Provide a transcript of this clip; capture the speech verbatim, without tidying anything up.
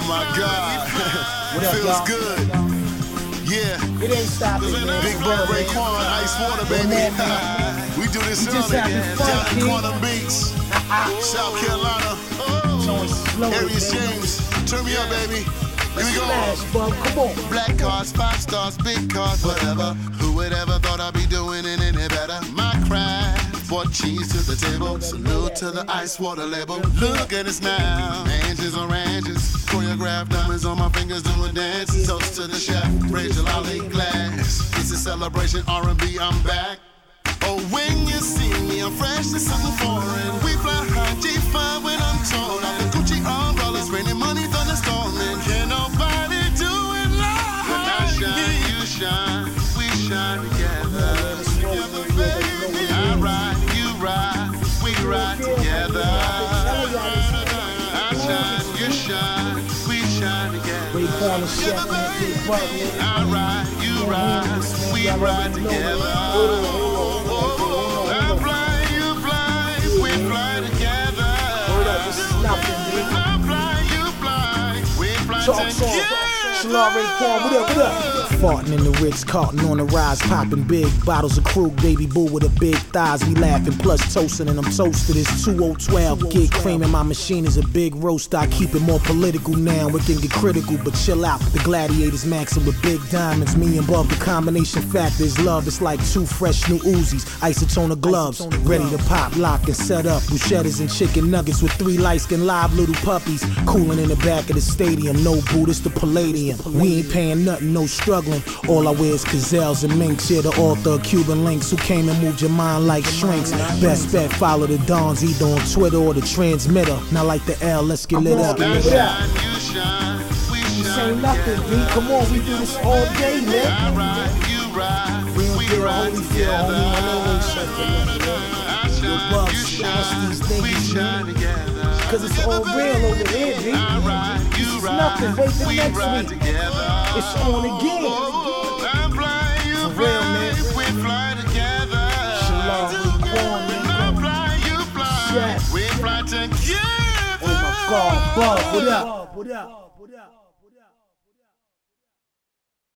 my God. What up, Feels y'all? good. Yeah. It ain't stopping, man. Big Bro, Raekwon, Ice Water, baby. We do this just early. having fun, Down in King. Quantum Beach, South Carolina. Going slow, Arius baby. James, turn me up, baby. Here we go. Smash, bub. Come on. Black cars, five stars, big cars, whatever. Who would ever thought I'd be doing it any better? My craft brought cheese to the table. Salute to the Ice Water label. Look at us now. Angels on ranches. Choreographed diamonds on my fingers doing dances. Toast to the chef. Rachel Ali glass. It's a celebration, R and B, I'm back. Oh, when you see me, I'm fresh to something foreign. We fly high, G five when I'm torn. All the Gucci umbrellas, raining money, thunderstorming. Can't nobody do it like when I shine, you shine, we shine together. Together, baby. I ride, you ride, we ride together. I shine, you shine, we shine together. Together, baby. I ride, you ride, we ride together. I fly, you fly, we fly together. I fly, you fly, we fly together. Raekwon, what up, what up? Farting in the Ritz, Carlton on the rise, popping big bottles of Krug, baby boo with a big thighs. We laughing, plus toasting, and I'm toasted. It's two oh twelve. Get cream in my machine is a big roast. I keep it more political now. It can get critical, but chill out. The gladiators maxing with big diamonds. Me and Bob, the combination factor is love. It's like two fresh new Uzis, isotona gloves, ready to pop, lock, and set up. Bruschettas and chicken nuggets with three light-skinned live little puppies. Cooling in the back of the stadium. No boot, it's the Palladium. We ain't paying nothing, no struggling. All I wear is gazelles and minks. Yeah, the author of Cuban Links who came and moved your mind like shrinks. Best bet, follow the Dons either on Twitter or the transmitter. Not like the L, let's get lit up. This ain't nothing, B. Come on, we do this all day, man. We don't get a holy feel, homie. I know ain't something. Your bugs smash these things, man. Cause it's all real over here, B. This is nothing. Wait till next week. It's on again. For real, man. Shalom, Raekwon, man. Chef. Oh my God, Bob, what up? What up? What up?